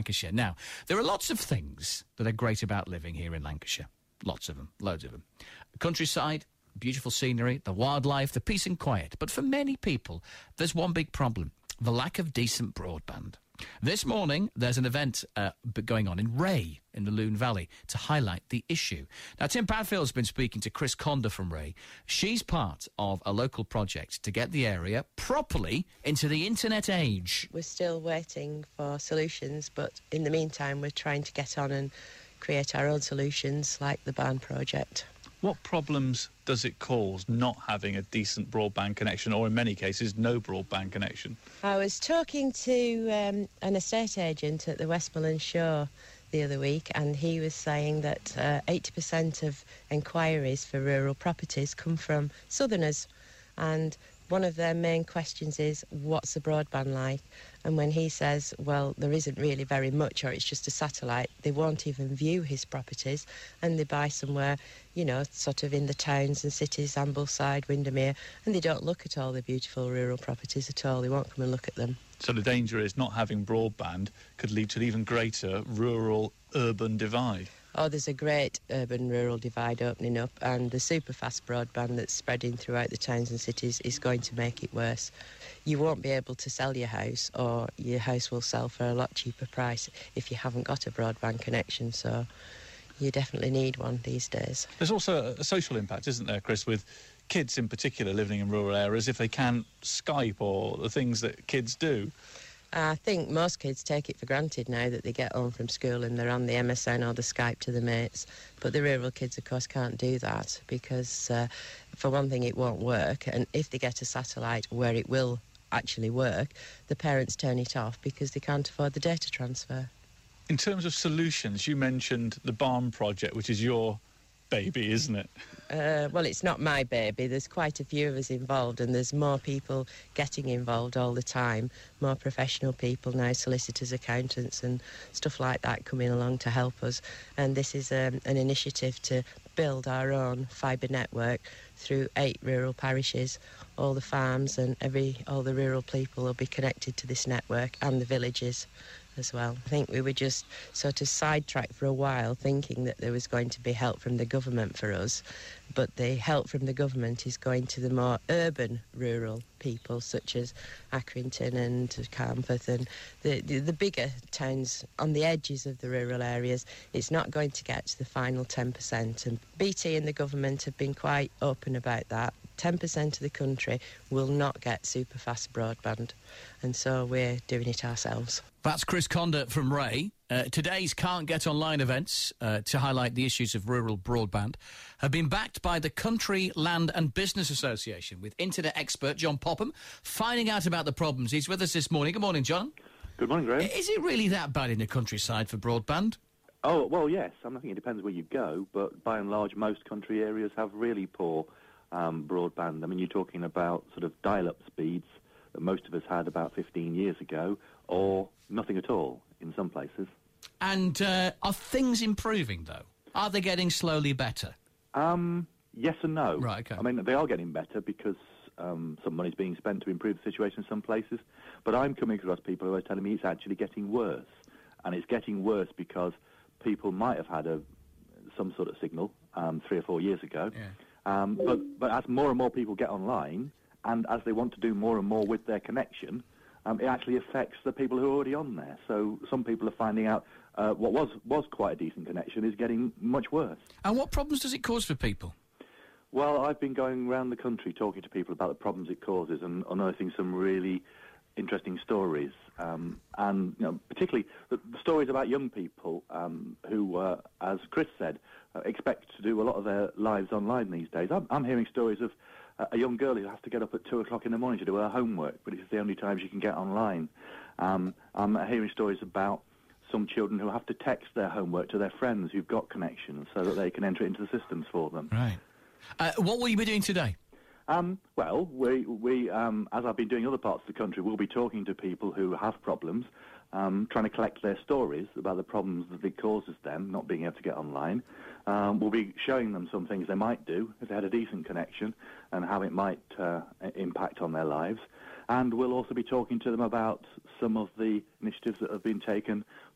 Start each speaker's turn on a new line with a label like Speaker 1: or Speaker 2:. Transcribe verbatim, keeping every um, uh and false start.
Speaker 1: Lancashire. Now, there are lots of things that are great about living here in Lancashire. Lots of them, loads of them. Countryside, beautiful scenery, the wildlife, the peace and quiet. But for many people, there's one big problem: the lack of decent broadband. This morning, there's an event uh, going on in Ray, in the Lune Valley, to highlight the issue. Now, Tim Padfield's been speaking to Chris Conder from Ray. She's part of a local project to get the area properly into the internet age.
Speaker 2: We're still waiting for solutions, but in the meantime, we're trying to get on and create our own solutions, like the Barn project.
Speaker 3: What problems does it cause not having a decent broadband connection, or in many cases, no broadband connection?
Speaker 2: I was talking to um, an estate agent at the Westmoreland Show the other week, and he was saying that uh, eighty percent of enquiries for rural properties come from southerners, and one of their main questions is, what's the broadband like? And when he says, well, there isn't really very much, or it's just a satellite, they won't even view his properties, and they buy somewhere, you know, sort of in the towns and cities, Ambleside, Windermere, and they don't look at all the beautiful rural properties at all. They won't come and look at them.
Speaker 3: So the danger is not having broadband could lead to an even greater rural-urban divide.
Speaker 2: Oh, there's a great urban-rural divide opening up, and the super-fast broadband that's spreading throughout the towns and cities is going to make it worse. You won't be able to sell your house, or your house will sell for a lot cheaper price if you haven't got a broadband connection, so you definitely need one these days.
Speaker 3: There's also a social impact, isn't there, Chris, with kids in particular living in rural areas, if they can't Skype or the things that kids do.
Speaker 2: I think most kids take it for granted now that they get home from school and they're on the M S N or the Skype to the mates. But the rural kids, of course, can't do that because, uh, for one thing, it won't work. And if they get a satellite where it will actually work, the parents turn it off because they can't afford the data transfer.
Speaker 3: In terms of solutions, you mentioned the Barn project, which is your baby, isn't it?
Speaker 2: Uh, well, it's not my baby. There's quite a few of us involved, and there's more people getting involved all the time, more professional people now, solicitors, accountants and stuff like that coming along to help us. And this is um, an initiative to build our own fibre network through eight rural parishes. All the farms and every all the rural people will be connected to this network, and the villages as well. I think we were just sort of sidetracked for a while, thinking that there was going to be help from the government for us, but the help from the government is going to the more urban rural people, such as Accrington and Carnforth and the, the, the bigger towns on the edges of the rural areas. It's not going to get to the final ten percent, and B T and the government have been quite open about that. ten percent of the country will not get super fast broadband, and so we're doing it ourselves.
Speaker 1: That's Chris Conder from Ray. Uh, today's Can't Get Online events uh, to highlight the issues of rural broadband have been backed by the Country, Land and Business Association with internet expert John Popham finding out about the problems. He's with us this morning. Good morning, John.
Speaker 4: Good morning, Graham.
Speaker 1: Is it really that bad in the countryside for broadband?
Speaker 4: Oh, well, yes. I, mean, I think it depends where you go, but by and large, most country areas have really poor um, broadband. I mean, you're talking about sort of dial-up speeds that most of us had about fifteen years ago, or nothing at all in some places.
Speaker 1: And uh, are things improving, though? Are they getting slowly better?
Speaker 4: Um, yes and no.
Speaker 1: Right, okay.
Speaker 4: I mean, they are getting better because um, some money's being spent to improve the situation in some places, but I'm coming across people who are telling me it's actually getting worse. And it's getting worse because people might have had a some sort of signal um, three or four years ago,
Speaker 1: yeah.
Speaker 4: um, but, but as more and more people get online, and as they want to do more and more with their connection, um, it actually affects the people who are already on there. So some people are finding out uh, what was, was quite a decent connection is getting much worse.
Speaker 1: And what problems does it cause for people?
Speaker 4: Well, I've been going around the country talking to people about the problems it causes and unearthing some really interesting stories. Um, and you know, particularly the, the stories about young people um, who, uh, as Chris said, uh, expect to do a lot of their lives online these days. I'm, I'm hearing stories of uh, a young girl who has to get up at two o'clock in the morning to do her homework, but it's the only time she can get online. Um, I'm hearing stories about some children who have to text their homework to their friends who've got connections so that they can enter it into the systems for them.
Speaker 1: Right. Uh, what will you be doing today?
Speaker 4: Um, well, we, we um, as I've been doing other parts of the country, we'll be talking to people who have problems, um, trying to collect their stories about the problems that it causes them not being able to get online. Um, we'll be showing them some things they might do if they had a decent connection and how it might uh, impact on their lives. And we'll also be talking to them about some of the initiatives that have been taken